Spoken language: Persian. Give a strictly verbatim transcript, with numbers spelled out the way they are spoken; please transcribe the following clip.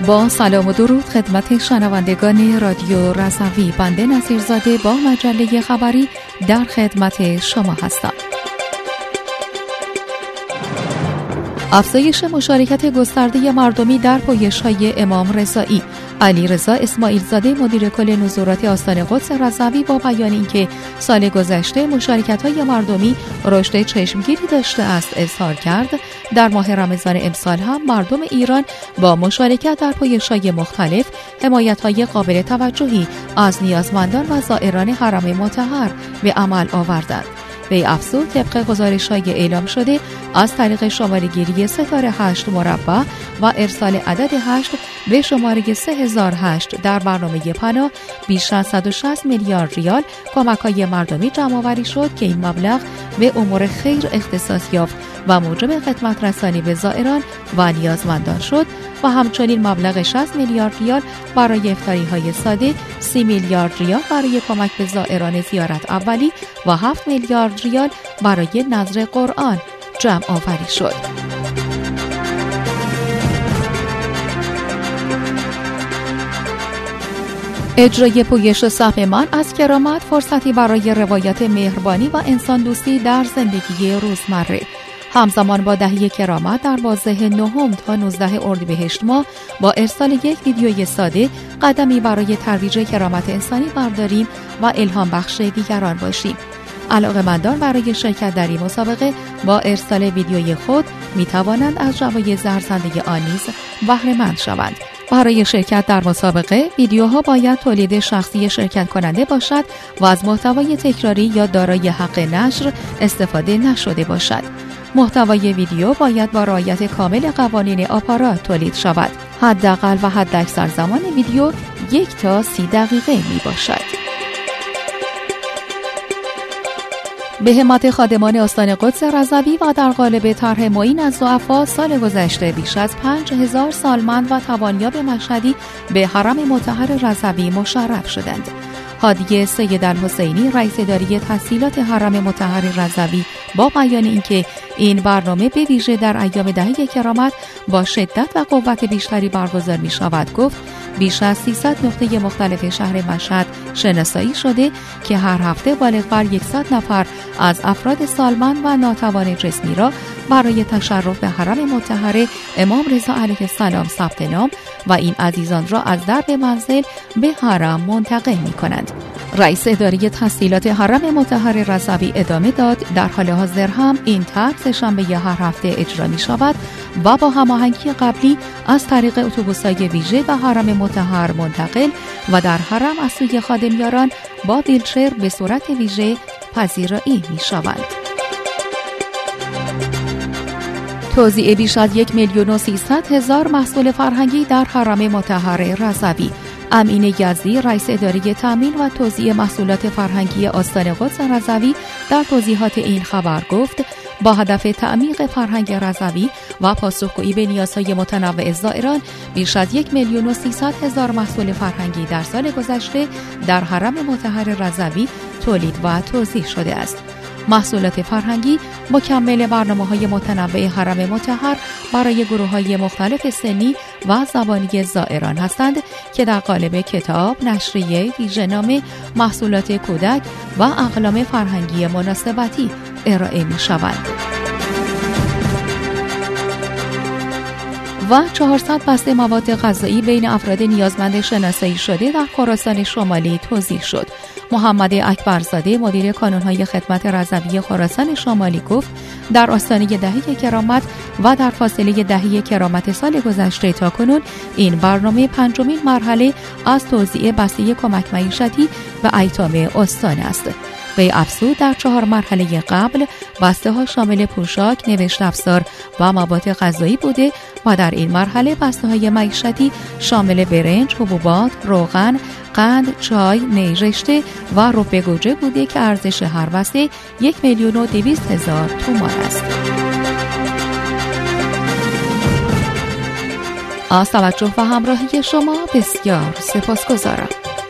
با سلام و درود خدمت شنوندگان رادیو رضوی، بنده نصیرزاده با مجله خبری در خدمت شما هستم. افزایش مشارکت گسترده مردمی در پویش‌های امام رضایی. علیرضا اسماعیلزاده مدیر کل نظارت آستان قدس رضوی با بیان اینکه سال گذشته مشارکت‌های مردمی رشد چشمگیری داشته است اظهار کرد در ماه رمضان امسال هم مردم ایران با مشارکت در پویش‌های مختلف حمایت‌های قابل توجهی از نیازمندان و زائران حرم مطهر به عمل آوردند. به افزود طبق گزارش‌های اعلام شده از طریق شماره‌گیری ستاره هشت مربع و ارسال عدد هشت به شماره سه هزار و هشت در برنامه پناه بیش از صد و شصت میلیارد ریال کمک‌های مردمی جمع‌آوری شد که این مبلغ به امور خیر اختصاص یافت و موجب خدمت رسانی به زائران و نیازمندان شد و همچنین مبلغ شصت میلیارد ریال برای افطاری‌های ساده، سی میلیارد ریال برای کمک به زائران زیارت اولی و هفت میلیارد ریال برای نذر قرآن جمع آوری شد. اجرای پویش سهم من از کرامت فرصتی برای روایت مهربانی و انسان دوستی در زندگی روزمره. همزمان با دهه کرامت در بازه نهم تا نوزده اردیبهشت ماه با ارسال یک ویدیوی ساده قدمی برای ترویج کرامت انسانی برداریم و الهام بخش دیگران باشیم. علاقه‌مندان برای شرکت در این مسابقه با ارسال ویدیوی خود می توانند از جوایز ارزنده آن نیز بهره مند شوند. برای شرکت در مسابقه ویدیوها باید تولید شخصی شرکت کننده باشد و از محتوای تکراری یا دارای حق نشر استفاده نشده باشد. محتوای ویدیو باید با رعایت کامل قوانین آپارات تولید شود. حداقل و حداکثر زمان ویدیو یک تا سی دقیقه می باشد. به همت خادمان آستان قدس رضوی و در قالب طرح معین از ضعفا سال گذشته بیش از پنج هزار سالمند و توانیاب مشهدی به حرم مطهر رضوی مشرف شدند. هادی سید الحسینی رئیس اداره تسهیلات حرم مطهر رضوی با بیان اینکه این برنامه به ویژه در ایام دهه کرامت با شدت و قوت بیشتری برگزار می شود گفت بیش از سیصد نقطه مختلف شهر مشهد شناسایی شده که هر هفته بالغ بر صد نفر از افراد سالمند و ناتوان جسمی را برای تشرف به حرم مطهر امام رضا علیه السلام ثبت نام و این عزیزان را از درب منزل به حرم منتقل می کنند. رئیس اداره تسهیلات حرم مطهر رضوی ادامه داد در حال حاضر هم این طرح سه‌شنبه هر هفته اجرا می شود و با هماهنگی قبلی از طریق اتوبوس‌های ویژه به حرم مطهر منتقل و در حرم از سوی خادمیاران با ویلچر به صورت ویژه پذیرایی می شوند. توزیع بیش از یک میلیون و سیصد هزار محصول فرهنگی در حرم مطهر رضوی. امین یزدی رئیس اداره تامین و توزیع محصولات فرهنگی آستان قدس رضوی در توضیحات این خبر گفت با هدف تعمیق فرهنگ رضوی و پاسخگویی به نیازهای متنوع زائران بیش از یک میلیون و سیصد هزار محصول فرهنگی در سال گذشته در حرم مطهر رضوی تولید و توزیع شده است. محصولات فرهنگی مکمل برنامه‌های متنوع حرم مطهر برای گروه‌های مختلف سنی و زبانی زائران هستند که در قالب کتاب، نشریه، ویژه‌نامه، محصولات کودک و اقلام فرهنگی مناسبتی ارائه می‌شوند. و چهارصد بسته مواد غذایی بین افراد نیازمند شناسایی شده در خراسان شمالی توزیع شد. محمد اکبرزاده مدیر کانون‌های خدمت رضوی خراسان شمالی گفت در آستانه دهه کرامت و در فاصله دهه کرامت سال گذشته تا کنون این برنامه پنجمین مرحله از توزیع بسته کمک معیشتی به ایتام استان است. به افزود در چهار مرحله قبل بسته ها شامل پوشاک، نوشت افزار و مواد غذایی بوده و در این مرحله بسته های معیشتی شامل برنج، حبوبات، روغن، قند، چای، می رشته و رب گوجه بوده که ارزش هر بسته یک میلیون و دویست هزار تومان است. از توجه و همراهی شما بسیار سپاسگزارم.